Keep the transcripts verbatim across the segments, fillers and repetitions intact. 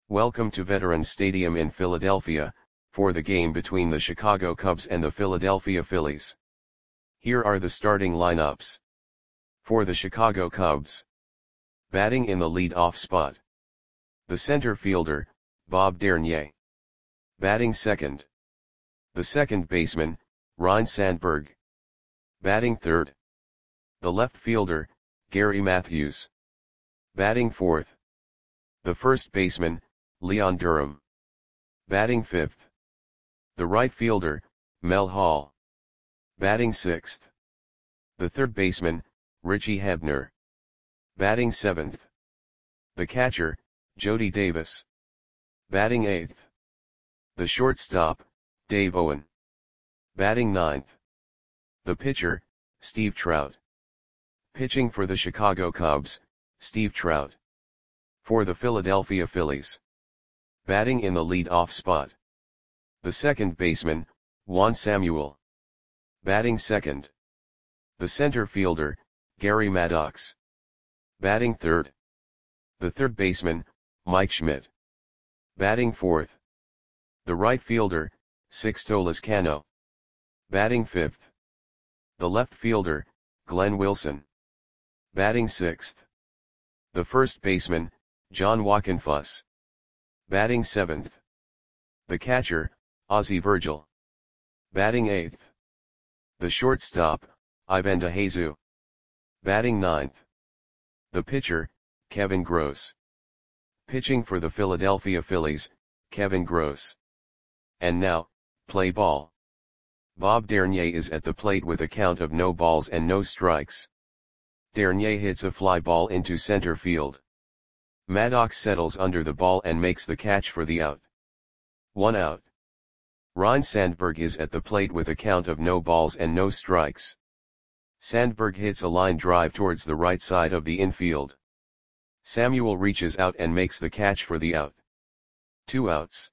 Welcome to Veterans Stadium in Philadelphia, for the game between the Chicago Cubs and the Philadelphia Phillies. Here are the starting lineups. For the Chicago Cubs. Batting in the lead-off spot. The center fielder, Bob Dernier. Batting second. The second baseman, Ryne Sandberg. Batting third. The left fielder, Gary Matthews. Batting fourth. The first baseman, Leon Durham. Batting fifth. The right fielder, Mel Hall. Batting sixth. The third baseman, Richie Hebner. Batting seventh. The catcher, Jody Davis. Batting eighth. The shortstop, Dave Owen. Batting ninth. The pitcher, Steve Trout. Pitching for the Chicago Cubs, Steve Trout. For the Philadelphia Phillies. Batting in the lead-off spot. The second baseman, Juan Samuel. Batting second. The center fielder, Gary Maddox. Batting third. The third baseman, Mike Schmidt. Batting fourth. The right fielder, Sixto Lezcano. Batting fifth. The left fielder, Glenn Wilson. Batting sixth. The first baseman, John Wockenfuss. Batting seventh. The catcher, Ozzie Virgil. Batting eighth. The shortstop, Ivan DeJesu. Batting ninth. The pitcher, Kevin Gross. Pitching for the Philadelphia Phillies, Kevin Gross. And now, play ball. Bob Dernier is at the plate with a count of no balls and no strikes. Dernier hits a fly ball into center field. Maddox settles under the ball and makes the catch for the out. One out. Ryne Sandberg is at the plate with a count of no balls and no strikes. Sandberg hits a line drive towards the right side of the infield. Samuel reaches out and makes the catch for the out. Two outs.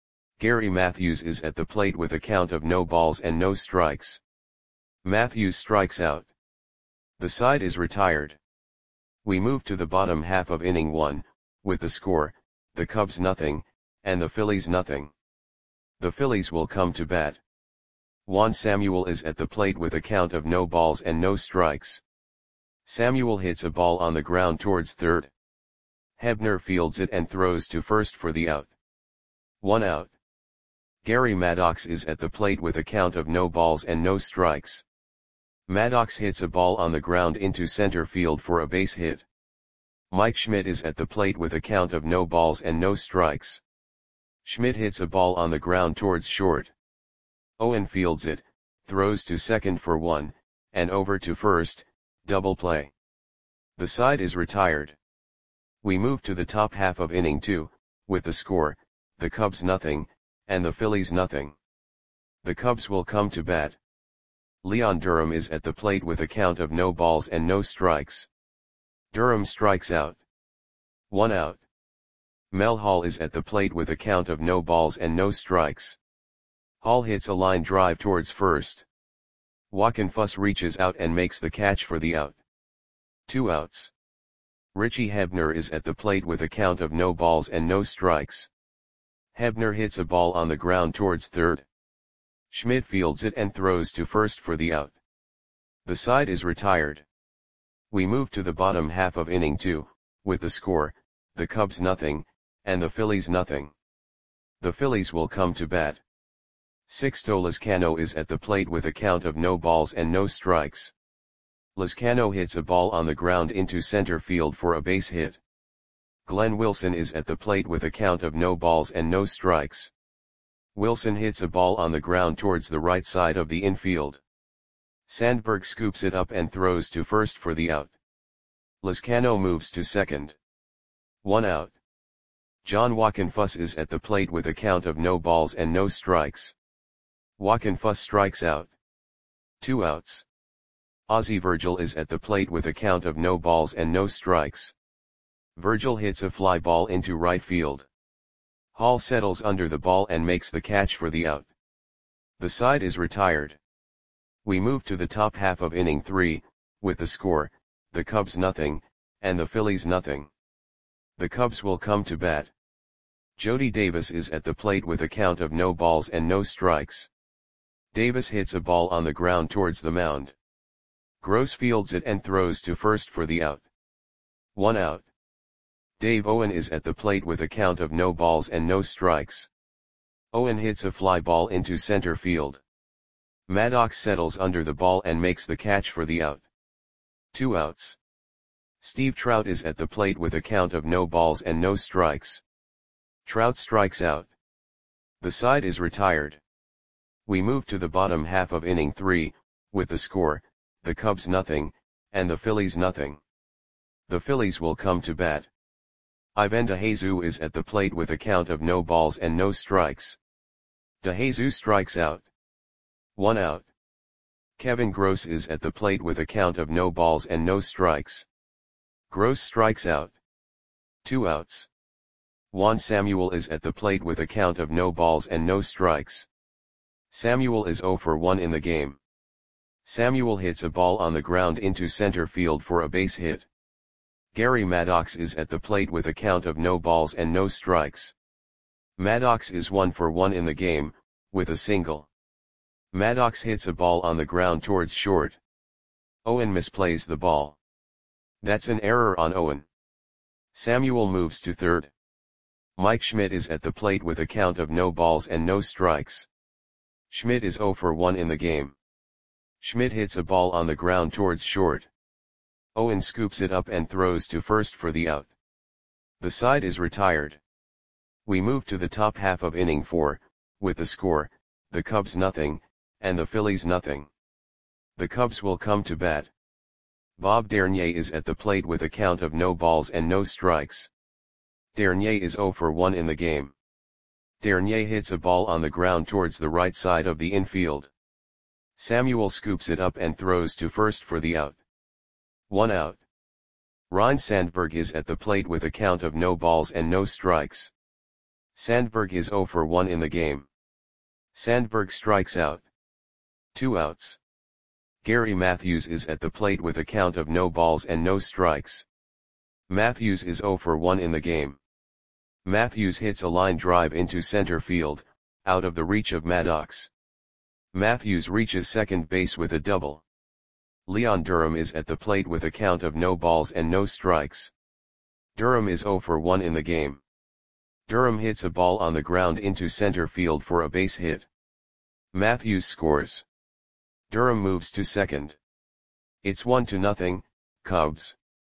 Gary Matthews is at the plate with a count of no balls and no strikes. Matthews strikes out. The side is retired. We move to the bottom half of inning one, with the score, the Cubs nothing, and the Phillies nothing. The Phillies will come to bat. Juan Samuel is at the plate with a count of no balls and no strikes. Samuel hits a ball on the ground towards third. Hebner fields it and throws to first for the out. One out. Gary Maddox is at the plate with a count of no balls and no strikes. Maddox hits a ball on the ground into center field for a base hit. Mike Schmidt is at the plate with a count of no balls and no strikes. Schmidt hits a ball on the ground towards short. Owen fields it, throws to second for one, and over to first, double play. The side is retired. We move to the top half of inning two, with the score, the Cubs nothing, and the Phillies nothing. The Cubs will come to bat. Leon Durham is at the plate with a count of no balls and no strikes. Durham strikes out. One out. Mel Hall is at the plate with a count of no balls and no strikes. Hall hits a line drive towards first. Wockenfuss reaches out and makes the catch for the out. Two outs. Richie Hebner is at the plate with a count of no balls and no strikes. Hebner hits a ball on the ground towards third. Schmidt fields it and throws to first for the out. The side is retired. We move to the bottom half of inning two, with the score, the Cubs nothing, and the Phillies nothing. The Phillies will come to bat. Sixto Lezcano is at the plate with a count of no balls and no strikes. Lezcano hits a ball on the ground into center field for a base hit. Glenn Wilson is at the plate with a count of no balls and no strikes. Wilson hits a ball on the ground towards the right side of the infield. Sandberg scoops it up and throws to first for the out. Lezcano moves to second. One out. John Wockenfuss is at the plate with a count of no balls and no strikes. Wockenfuss strikes out. Two outs. Ozzie Virgil is at the plate with a count of no balls and no strikes. Virgil hits a fly ball into right field. Hall settles under the ball and makes the catch for the out. The side is retired. We move to the top half of inning three, with the score, the Cubs nothing, and the Phillies nothing. The Cubs will come to bat. Jody Davis is at the plate with a count of no balls and no strikes. Davis hits a ball on the ground towards the mound. Gross fields it and throws to first for the out. One out. Dave Owen is at the plate with a count of no balls and no strikes. Owen hits a fly ball into center field. Maddox settles under the ball and makes the catch for the out. Two outs. Steve Trout is at the plate with a count of no balls and no strikes. Trout strikes out. The side is retired. We move to the bottom half of inning three, with the score, the Cubs nothing, and the Phillies nothing. The Phillies will come to bat. Ivan DeJesus is at the plate with a count of no balls and no strikes. DeJesus strikes out. One out. Kevin Gross is at the plate with a count of no balls and no strikes. Gross strikes out. Two outs. Juan Samuel is at the plate with a count of no balls and no strikes. Samuel is zero for one in the game. Samuel hits a ball on the ground into center field for a base hit. Gary Maddox is at the plate with a count of no balls and no strikes. Maddox is one for one in the game, with a single. Maddox hits a ball on the ground towards short. Owen misplays the ball. That's an error on Owen. Samuel moves to third. Mike Schmidt is at the plate with a count of no balls and no strikes. Schmidt is zero for one in the game. Schmidt hits a ball on the ground towards short. Owen scoops it up and throws to first for the out. The side is retired. We move to the top half of inning four, with the score, the Cubs nothing, and the Phillies nothing. The Cubs will come to bat. Bob Dernier is at the plate with a count of no balls and no strikes. Dernier is zero for one in the game. Dernier hits a ball on the ground towards the right side of the infield. Samuel scoops it up and throws to first for the out. One out. Ryne Sandberg is at the plate with a count of no balls and no strikes. Sandberg is zero for one in the game. Sandberg strikes out. Two outs. Gary Matthews is at the plate with a count of no balls and no strikes. Matthews is zero for one in the game. Matthews hits a line drive into center field, out of the reach of Maddox. Matthews reaches second base with a double. Leon Durham is at the plate with a count of no balls and no strikes. Durham is zero for one in the game. Durham hits a ball on the ground into center field for a base hit. Matthews scores. Durham moves to second. It's one to nothing, Cubs.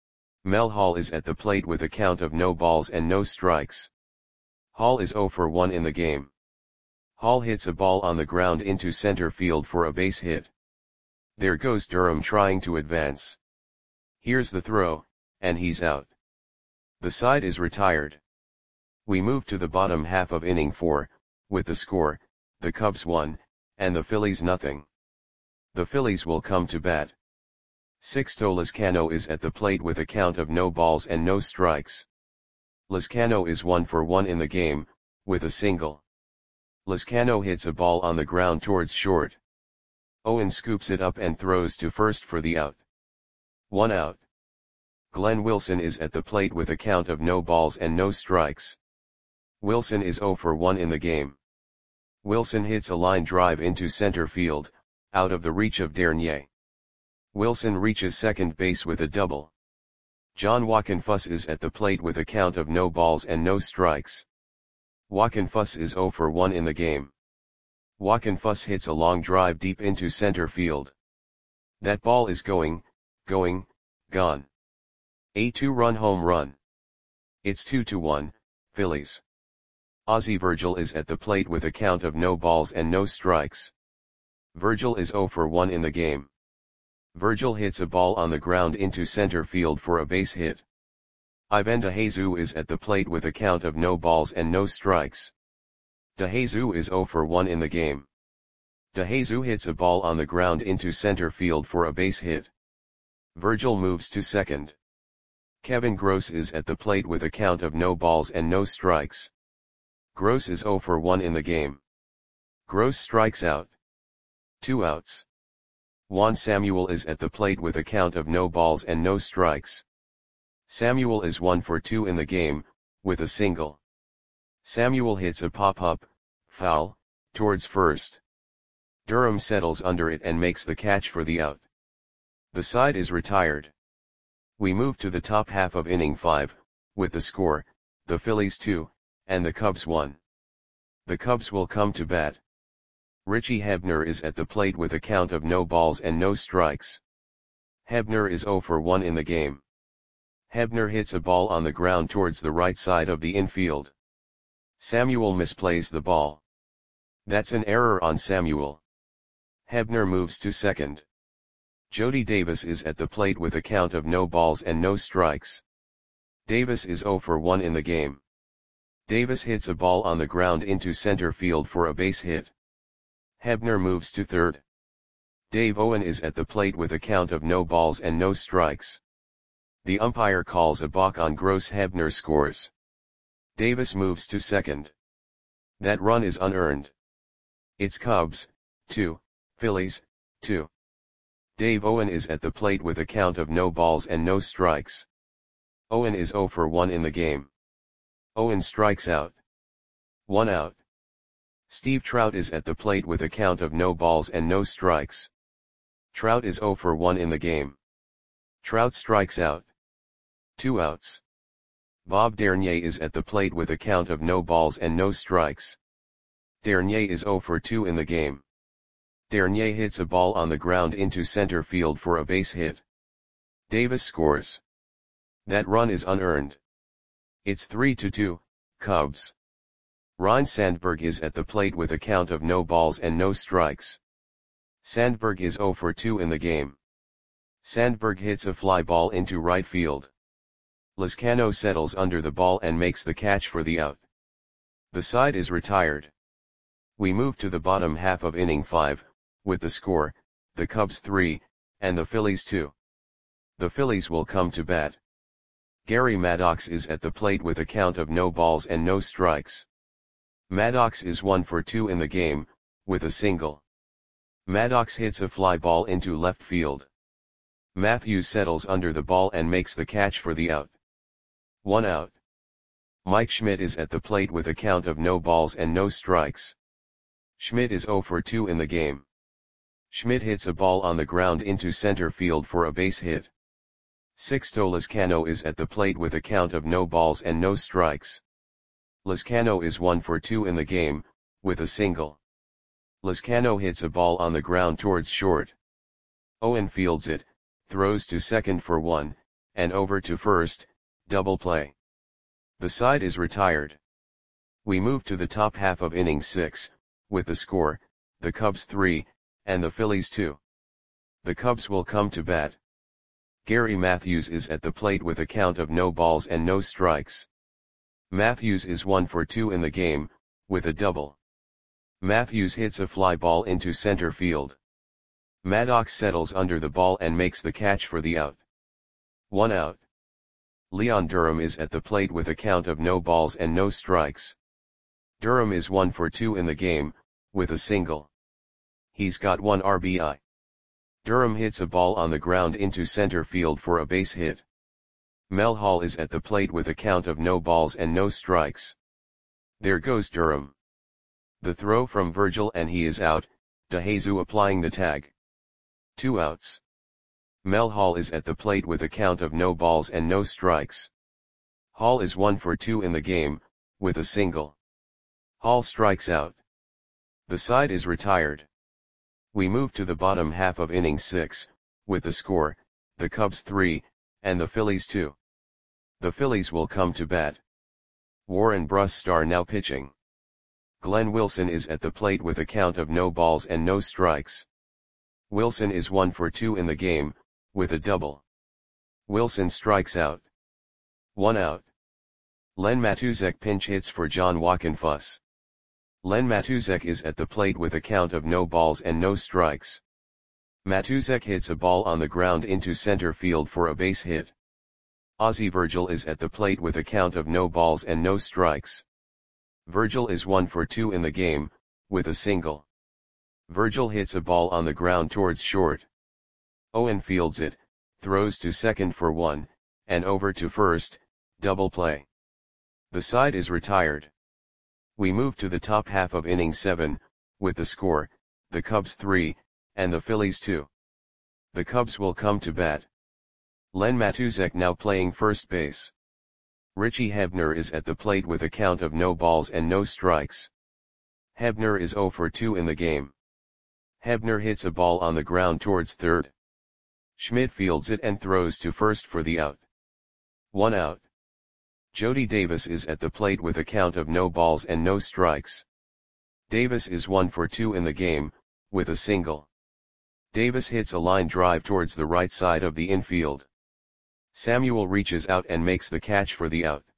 Mel Hall is at the plate with a count of no balls and no strikes. Hall is zero for one in the game. Hall hits a ball on the ground into center field for a base hit. There goes Durham trying to advance. Here's the throw, and he's out. The side is retired. We move to the bottom half of inning four, with the score, the Cubs one, and the Phillies nothing. The Phillies will come to bat. Sixto Lezcano is at the plate with a count of no balls and no strikes. Lezcano is one for one in the game, with a single. Lezcano hits a ball on the ground towards short. Owen scoops it up and throws to first for the out. One out. Glenn Wilson is at the plate with a count of no balls and no strikes. Wilson is zero for one in the game. Wilson hits a line drive into center field, out of the reach of Dernier. Wilson reaches second base with a double. John Wockenfuss is at the plate with a count of no balls and no strikes. Wockenfuss is zero for one in the game. Wockenfuss hits a long drive deep into center field. That ball is going, going, gone. A two-run home run. It's two to one, Phillies. Ozzie Virgil is at the plate with a count of no balls and no strikes. Virgil is zero for one in the game. Virgil hits a ball on the ground into center field for a base hit. Ivan DeJesus is at the plate with a count of no balls and no strikes. DeJesus is zero for one in the game. DeJesus hits a ball on the ground into center field for a base hit. Virgil moves to second. Kevin Gross is at the plate with a count of no balls and no strikes. Gross is zero for one in the game. Gross strikes out. Two outs. Juan Samuel is at the plate with a count of no balls and no strikes. Samuel is one for two in the game, with a single. Samuel hits a pop-up, foul, towards first. Durham settles under it and makes the catch for the out. The side is retired. We move to the top half of inning five, with the score, the Phillies two, and the Cubs one. The Cubs will come to bat. Richie Hebner is at the plate with a count of no balls and no strikes. Hebner is oh for one in the game. Hebner hits a ball on the ground towards the right side of the infield. Samuel misplays the ball. That's an error on Samuel. Hebner moves to second. Jody Davis is at the plate with a count of no balls and no strikes. Davis is oh for one in the game. Davis hits a ball on the ground into center field for a base hit. Hebner moves to third. Dave Owen is at the plate with a count of no balls and no strikes. The umpire calls a balk on Gross. Hebner scores. Davis moves to second. That run is unearned. It's Cubs, two, Phillies, two. Dave Owen is at the plate with a count of no balls and no strikes. Owen is oh for one in the game. Owen strikes out. One out. Steve Trout is at the plate with a count of no balls and no strikes. Trout is oh for one in the game. Trout strikes out. Two outs. Bob Dernier is at the plate with a count of no balls and no strikes. Dernier is oh for two in the game. Dernier hits a ball on the ground into center field for a base hit. Davis scores. That run is unearned. It's three to two, Cubs. Ryne Sandberg is at the plate with a count of no balls and no strikes. Sandberg is oh for two in the game. Sandberg hits a fly ball into right field. Lizcano settles under the ball and makes the catch for the out. The side is retired. We move to the bottom half of inning five, with the score, the Cubs three, and the Phillies two. The Phillies will come to bat. Gary Maddox is at the plate with a count of no balls and no strikes. Maddox is one for two in the game, with a single. Maddox hits a fly ball into left field. Matthews settles under the ball and makes the catch for the out. One out. Mike Schmidt is at the plate with a count of no balls and no strikes. Schmidt is oh for two in the game. Schmidt hits a ball on the ground into center field for a base hit. Sixto Lizcano is at the plate with a count of no balls and no strikes. Lizcano is one for two in the game, with a single. Lizcano hits a ball on the ground towards short. Owen fields it, throws to second for one, and over to first, double play. The side is retired. We move to the top half of inning six, with the score, the Cubs three, and the Phillies two. The Cubs will come to bat. Gary Matthews is at the plate with a count of no balls and no strikes. Matthews is one for two in the game, with a double. Matthews hits a fly ball into center field. Maddox settles under the ball and makes the catch for the out. One out. Leon Durham is at the plate with a count of no balls and no strikes. Durham is one for two in the game, with a single. He's got one R B I. Durham hits a ball on the ground into center field for a base hit. Mel Hall is at the plate with a count of no balls and no strikes. There goes Durham. The throw from Virgil and he is out, DeJesus applying the tag. Two outs. Mel Hall is at the plate with a count of no balls and no strikes. Hall is one for two in the game, with a single. Hall strikes out. The side is retired. We move to the bottom half of inning six, with the score, the Cubs three, and the Phillies two. The Phillies will come to bat. Warren Brustar now pitching. Glenn Wilson is at the plate with a count of no balls and no strikes. Wilson is one for two in the game, with a double. Wilson strikes out. One out. Len Matusek pinch hits for John Wockenfuss. Len Matusek is at the plate with a count of no balls and no strikes. Matusek hits a ball on the ground into center field for a base hit. Ozzie Virgil is at the plate with a count of no balls and no strikes. Virgil is one for two in the game, with a single. Virgil hits a ball on the ground towards short. Owen fields it, throws to second for one, and over to first, double play. The side is retired. We move to the top half of inning seven, with the score, the Cubs three, and the Phillies two. The Cubs will come to bat. Len Matusek now playing first base. Richie Hebner is at the plate with a count of no balls and no strikes. Hebner is oh for two in the game. Hebner hits a ball on the ground towards third. Schmidt fields it and throws to first for the out. One out. Jody Davis is at the plate with a count of no balls and no strikes. Davis is one for two in the game, with a single. Davis hits a line drive towards the right side of the infield. Samuel reaches out and makes the catch for the out.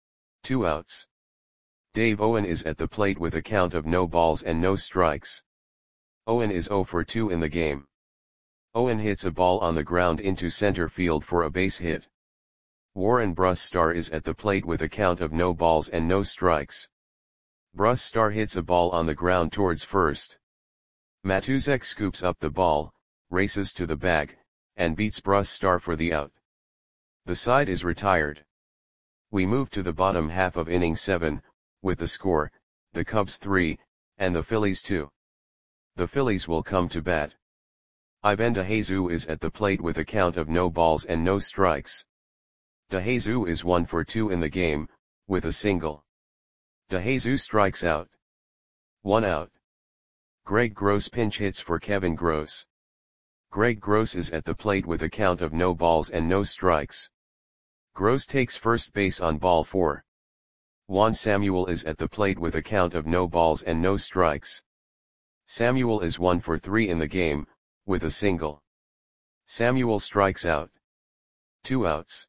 Two outs. Dave Owen is at the plate with a count of no balls and no strikes. Owen is oh for two in the game. Owen hits a ball on the ground into center field for a base hit. Warren Brustar is at the plate with a count of no balls and no strikes. Brustar hits a ball on the ground towards first. Matusek scoops up the ball, races to the bag, and beats Brustar for the out. The side is retired. We move to the bottom half of inning seven, with the score, the Cubs three, and the Phillies two. The Phillies will come to bat. Ivan DeJesus is at the plate with a count of no balls and no strikes. DeJesus is one for two in the game, with a single. DeJesus strikes out. One out. Greg Gross pinch hits for Kevin Gross. Greg Gross is at the plate with a count of no balls and no strikes. Gross takes first base on ball four. Juan Samuel is at the plate with a count of no balls and no strikes. Samuel is one for three in the game, with a single. Samuel strikes out. Two outs.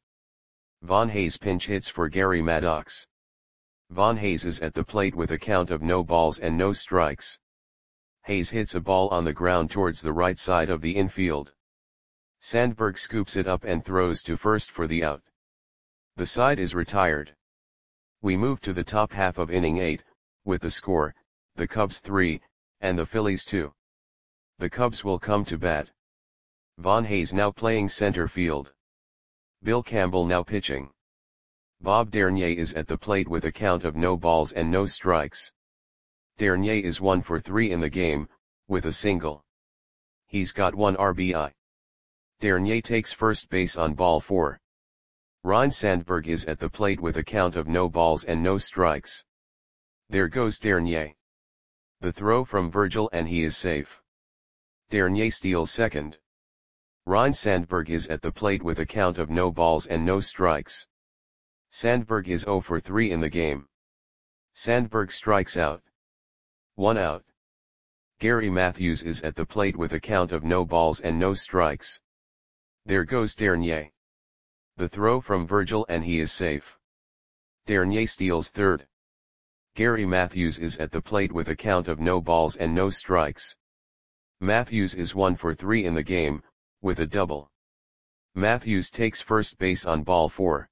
Von Hayes pinch hits for Gary Maddox. Von Hayes is at the plate with a count of no balls and no strikes. Hayes hits a ball on the ground towards the right side of the infield. Sandberg scoops it up and throws to first for the out. The side is retired. We move to the top half of inning eight, with the score, the Cubs three, and the Phillies two. The Cubs will come to bat. Von Hayes now playing center field. Bill Campbell now pitching. Bob Dernier is at the plate with a count of no balls and no strikes. Dernier is one for three in the game, with a single. He's got one R B I. Dernier takes first base on ball four. Ryne Sandberg is at the plate with a count of no balls and no strikes. There goes Dernier. The throw from Virgil and he is safe. Dernier steals second. Ryne Sandberg is at the plate with a count of no balls and no strikes. Sandberg is oh for three in the game. Sandberg strikes out. One out. Gary Matthews is at the plate with a count of no balls and no strikes. There goes Dernier. The throw from Virgil and he is safe. Dernier steals third. Gary Matthews is at the plate with a count of no balls and no strikes. Matthews is one for three in the game, with a double. Matthews takes first base on ball four.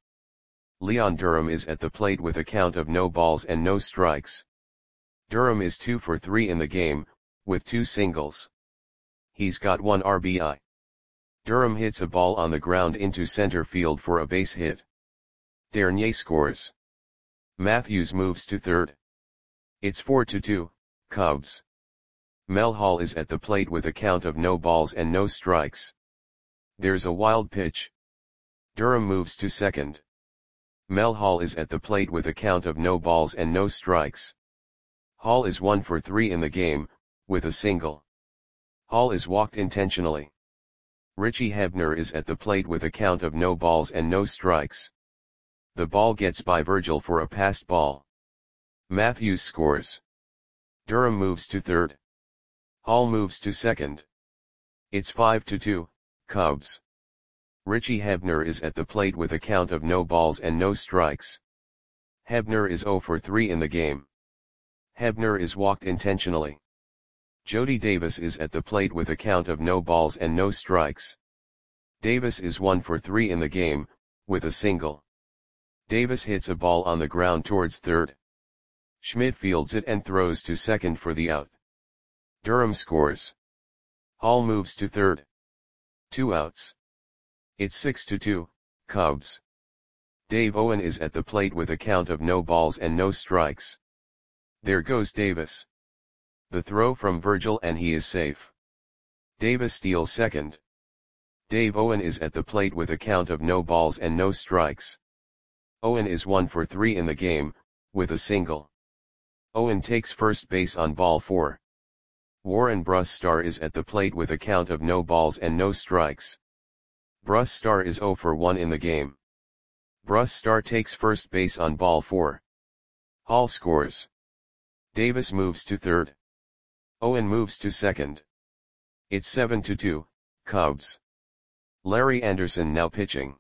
Leon Durham is at the plate with a count of no balls and no strikes. Durham is two for three in the game, with two singles. He's got one R B I. Durham hits a ball on the ground into center field for a base hit. Dernier scores. Matthews moves to third. It's four to two, Cubs. Mel Hall is at the plate with a count of no balls and no strikes. There's a wild pitch. Durham moves to second. Mel Hall is at the plate with a count of no balls and no strikes. Hall is one for three in the game, with a single. Hall is walked intentionally. Richie Hebner is at the plate with a count of no balls and no strikes. The ball gets by Virgil for a passed ball. Matthews scores. Durham moves to third. Hall moves to second. It's five to two, Cubs. Richie Hebner is at the plate with a count of no balls and no strikes. Hebner is oh for three in the game. Hebner is walked intentionally. Jody Davis is at the plate with a count of no balls and no strikes. Davis is one for three in the game, with a single. Davis hits a ball on the ground towards third. Schmidt fields it and throws to second for the out. Durham scores. Hall moves to third. Two outs. It's six to two, Cubs. Dave Owen is at the plate with a count of no balls and no strikes. There goes Davis. The throw from Virgil and he is safe. Davis steals second. Dave Owen is at the plate with a count of no balls and no strikes. Owen is one for three in the game, with a single. Owen takes first base on ball four. Warren Brusstar is at the plate with a count of no balls and no strikes. Brusstar is zero for one in the game. Brusstar takes first base on ball four. Hall scores. Davis moves to third. Owen moves to second. It's seven to two, Cubs. Larry Anderson now pitching.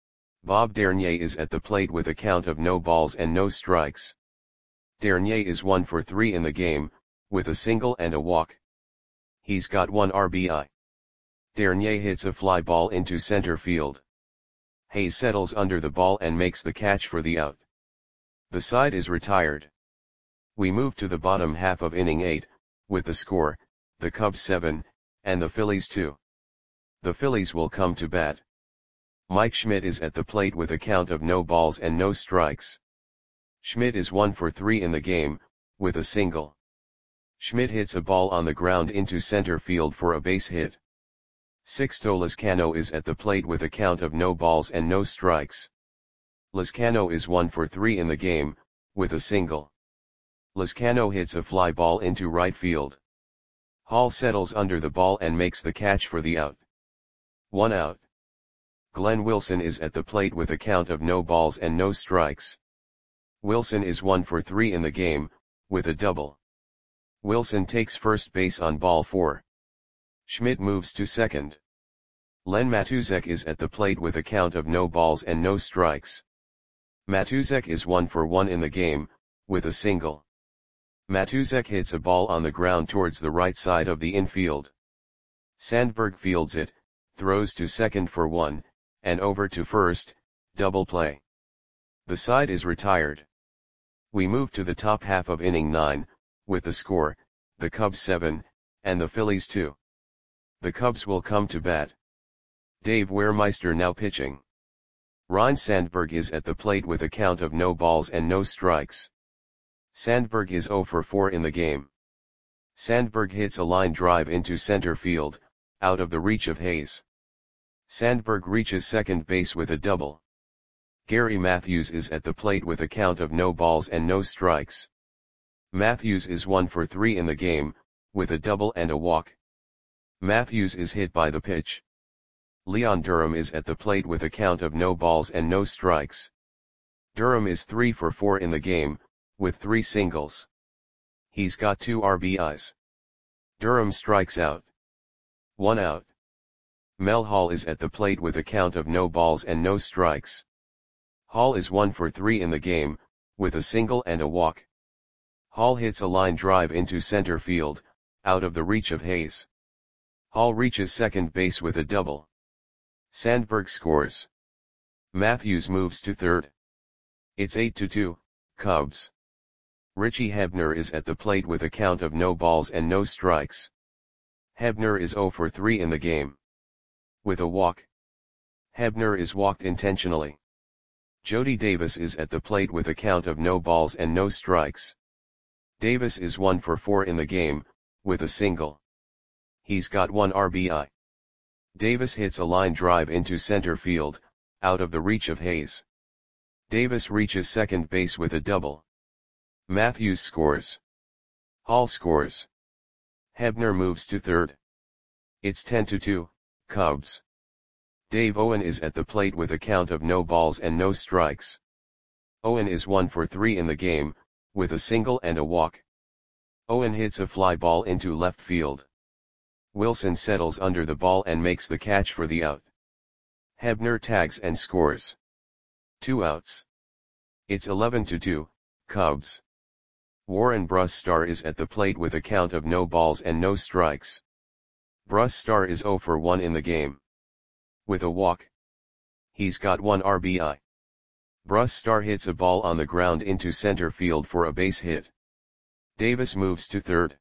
Bob Dernier is at the plate with a count of no balls and no strikes. Dernier is one for three in the game, with a single and a walk. He's got one R B I. Dernier hits a fly ball into center field. Hayes settles under the ball and makes the catch for the out. The side is retired. We move to the bottom half of inning eight, with the score, the Cubs seven, and the Phillies two. The Phillies will come to bat. Mike Schmidt is at the plate with a count of no balls and no strikes. Schmidt is one for three in the game, with a single. Schmidt hits a ball on the ground into center field for a base hit. Sixto Lezcano is at the plate with a count of no balls and no strikes. Lezcano is one for three in the game, with a single. Lezcano hits a fly ball into right field. Hall settles under the ball and makes the catch for the out. One out. Glenn Wilson is at the plate with a count of no balls and no strikes. Wilson is one for three in the game, with a double. Wilson takes first base on ball four. Schmidt moves to second. Len Matuzek is at the plate with a count of no balls and no strikes. Matuzek is one for one in the game, with a single. Matuzek hits a ball on the ground towards the right side of the infield. Sandberg fields it, throws to second for one, and over to first, double play. The side is retired. We move to the top half of inning nine, with the score, the Cubs seven, and the Phillies two. The Cubs will come to bat. Dave Wehrmeister now pitching. Ryne Sandberg is at the plate with a count of no balls and no strikes. Sandberg is zero for four in the game. Sandberg hits a line drive into center field, out of the reach of Hayes. Sandberg reaches second base with a double. Gary Matthews is at the plate with a count of no balls and no strikes. Matthews is one for three in the game, with a double and a walk. Matthews is hit by the pitch. Leon Durham is at the plate with a count of no balls and no strikes. Durham is three for four in the game, with three singles. He's got two R B Is. Durham strikes out. One out. Mel Hall is at the plate with a count of no balls and no strikes. Hall is one for three in the game, with a single and a walk. Hall hits a line drive into center field, out of the reach of Hayes. Hall reaches second base with a double. Sandberg scores. Matthews moves to third. It's eight to two, Cubs. Richie Hebner is at the plate with a count of no balls and no strikes. Hebner is zero for three in the game. With a walk. Hebner is walked intentionally. Jody Davis is at the plate with a count of no balls and no strikes. Davis is one for four in the game, with a single. He's got one R B I. Davis hits a line drive into center field, out of the reach of Hayes. Davis reaches second base with a double. Matthews scores. Hall scores. Hebner moves to third. It's ten to two, Cubs. Dave Owen is at the plate with a count of no balls and no strikes. Owen is one for three in the game, with a single and a walk. Owen hits a fly ball into left field. Wilson settles under the ball and makes the catch for the out. Hebner tags and scores. Two outs. It's eleven to two, Cubs. Warren Brusstar is at the plate with a count of no balls and no strikes. Brusstar is zero for one in the game. With a walk. He's got one R B I. Brusstar hits a ball on the ground into center field for a base hit. Davis moves to third.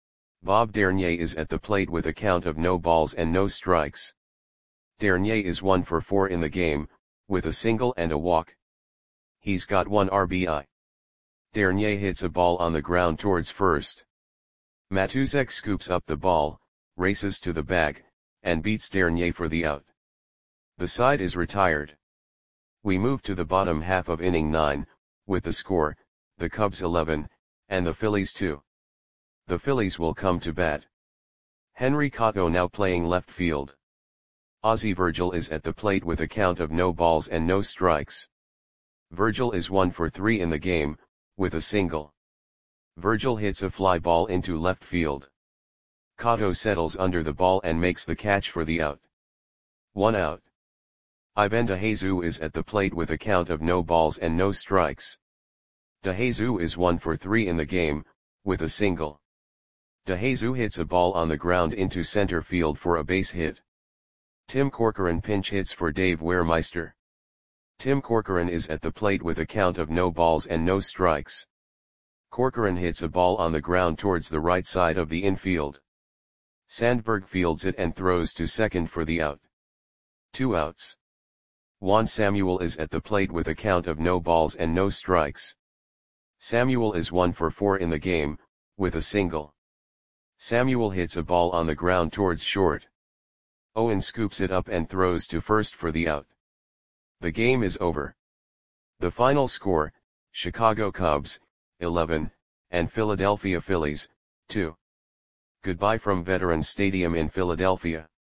Bob Dernier is at the plate with a count of no balls and no strikes. Dernier is one for four in the game, with a single and a walk. He's got one R B I. Dernier hits a ball on the ground towards first. Matuszek scoops up the ball, races to the bag, and beats Dernier for the out. The side is retired. We move to the bottom half of inning nine, with the score, the Cubs eleven, and the Phillies two. The Phillies will come to bat. Henry Cotto now playing left field. Ozzie Virgil is at the plate with a count of no balls and no strikes. Virgil is one for three in the game, with a single. Virgil hits a fly ball into left field. Cotto settles under the ball and makes the catch for the out. One out. Ivan DeJesus is at the plate with a count of no balls and no strikes. DeJesus is one for three in the game, with a single. DeJesus hits a ball on the ground into center field for a base hit. Tim Corcoran pinch hits for Dave Wehrmeister. Tim Corcoran is at the plate with a count of no balls and no strikes. Corcoran hits a ball on the ground towards the right side of the infield. Sandberg fields it and throws to second for the out. Two outs. Juan Samuel is at the plate with a count of no balls and no strikes. Samuel is one for four in the game, with a single. Samuel hits a ball on the ground towards short. Owen scoops it up and throws to first for the out. The game is over. The final score, Chicago Cubs, eleven, and Philadelphia Phillies, two. Goodbye from Veterans Stadium in Philadelphia.